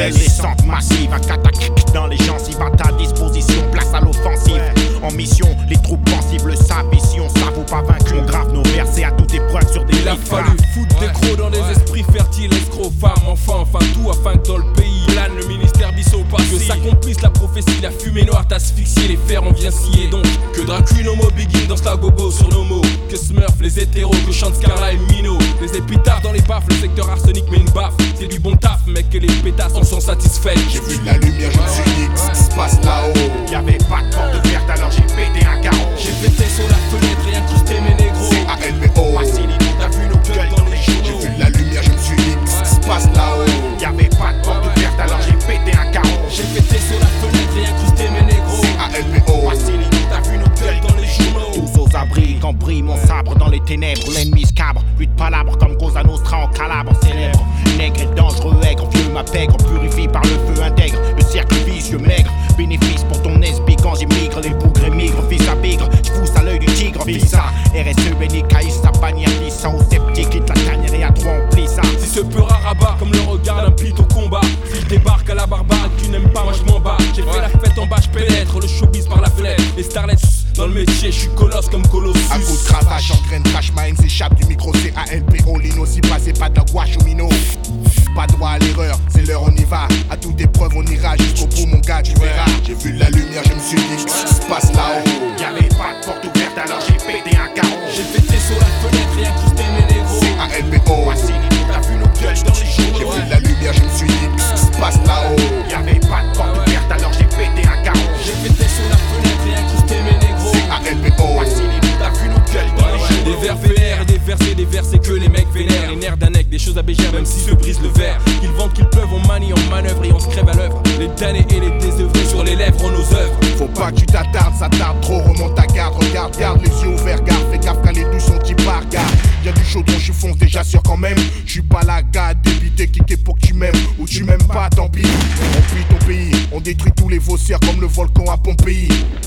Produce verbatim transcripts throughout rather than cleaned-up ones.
nouvelle descente massive, un catac dans les gencives, à ta disposition, place à l'offensive. En mission, les troupes pensives le savent, ici on s'avoue pas vaincu. On grave nos versets à toute épreuve sur des Il a fallu foutre des crocs dans des esprits fertiles, escrocs, femmes, enfants, enfin tout afin que dans le pays plane le ministère Bissau passe. Que s'accomplisse la prophétie, la fumée noire t'asphyxie, les fers on vient scier donc. Que Dracul Homo Begin danse la gogo sur nos mots. Que Smurf, les hétéros, que chante Scarla et Mino. Les épitaphes dans les baffes, le secteur arsenic met une baffe. C'est du bon taf, mec, que les pétasses en sont satisfaits. J'ai vu de la lumière, je me suis dit que ce qui se passe là-haut. Y'avait pas de porte verte alors j'ai pété un carreau. J'ai pété sur la fenêtre et incrusté mes négros. C A L B O. T'as vu nos gueules dans les J'ai journaux. vu de la lumière, je me suis dit que ce qui se passe là-haut. Y'avait pas de porte verte alors j'ai pété un carreau. J'ai pété sur la fenêtre et incrusté mes négros. C A L B O. T'as vu nos gueules dans les journaux. Tous aux abris, quand brille mon sabre dans les ténèbres. L'ennemi scabre, plus de palabres comme Cosa Nostra en calabre célèbre. Nègre et dangereux, aigre, vieux ma pègre, purifie par le feu intègre. Le cercle vicieux maigre, bénéfice pour ton S B quand j'émigre. Les bougres émigrent, fils à bigre, j'pousse à l'œil du tigre. Fils à R S E, béni, caïs, sa bannière glissant. Au sceptique, quitte la tanière et à trois on plie ça. Si ce peu rare rabat comme le regard d'un plit au combat. Si je débarque à la barbade, tu n'aimes pas, moi je m'en bats. J'ai fait la fête en bas, je pénètre le showbiz par la fenêtre. Les starlets dans le métier, je suis colosse comme Colossus. À coup de cravache, engraine, crash, ma haine s'échappe du micro. C A L P O, Lino, si pas, c'est pas de la gouache au minot. Pas droit à l'erreur, c'est l'heure, on y va. À toute épreuve, on ira jusqu'au bout, mon gars, tu verras. J'ai vu de la lumière, je me suis dit que ce qui se passe là-haut. Y'avait pas de porte ouverte alors j'ai pété un carreau. J'ai pété sur la fenêtre et incrusté mes négros. C A L B O. T'as vu nos gueules dans les J'ai journaux. vu de la lumière, je me suis dit que ce qui se passe là-haut. Y'avait pas de porte ouverte alors j'ai pété un carreau. J'ai pété sur la fenêtre et incrusté mes négros. C A L B O. T'as vu nos gueules dans les journaux. Des vers vénères et des versets, des versets que les mecs vénèrent. Les nerfs d'un nec, des choses à bégère même s'ils se brisent le verre. Qu'ils vendent, qu'ils pleuvent, on manie, on manœuvre et on se crève à l'œuvre. Les damnés et les désœuvrés sur les lèvres, on nos œuvres. Faut pas que tu t'attardes, ça tarde trop, remonte ta garde, regarde, garde les yeux ouverts, garde, fais gaffe quand les douches sont qui part, garde. Y'a du chaudron, j'y fonce déjà sûr quand même. J'suis pas la gars débité, cliquer pour que tu m'aimes. Ou tu m'aimes pas, tant pis. On pille ton pays, on détruit tous les faussaires comme le volcan à Pompéi.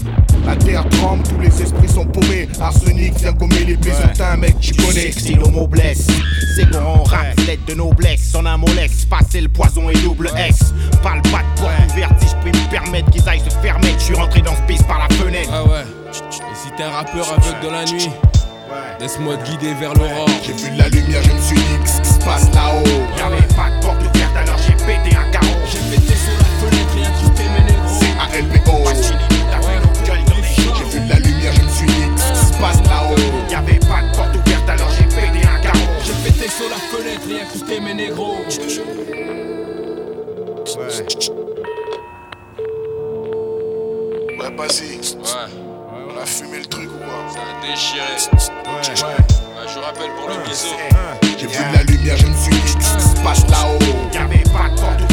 La terre tremble, tous les esprits sont paumés. Arsenic vient gommer les plaies sur ta mec, tu connais. Si le mot blesse, c'est qu'on en rap, lettre de noblesse. En un mot lex, passer le poison et double S. Pas le pas de porte ouverte, si je puis me permettre qu'ils aillent se fermer. Je suis rentré dans ce piste par la fenêtre. Ah ouais, et si t'es un rappeur aveugle dans la nuit, laisse-moi te guider vers l'aurore. J'ai vu de la lumière, je me suis dit que ce qui se passe là-haut. Y'avait pas de porte ouverte alors j'ai pété un carreau. J'ai pété sur la fenêtre et incrusté mes négros. C A L B O. T'as vu nos gueules dans les J'ai journaux. vu de la lumière, je me suis dit que ce qui se passe là-haut. Y'avait pas de porte ouverte alors j'ai pété un carreau. J'ai pété sur la fenêtre et incrusté mes négros. Ouais, vas-y. Ouais, On a fumé le truc ou quoi? ça a déchiré. Ouais. Ouais, je rappelle pour le biseau. J'ai vu de la lumière, je me suis dit que ce qui se passe là-haut. Y'avait pas de porte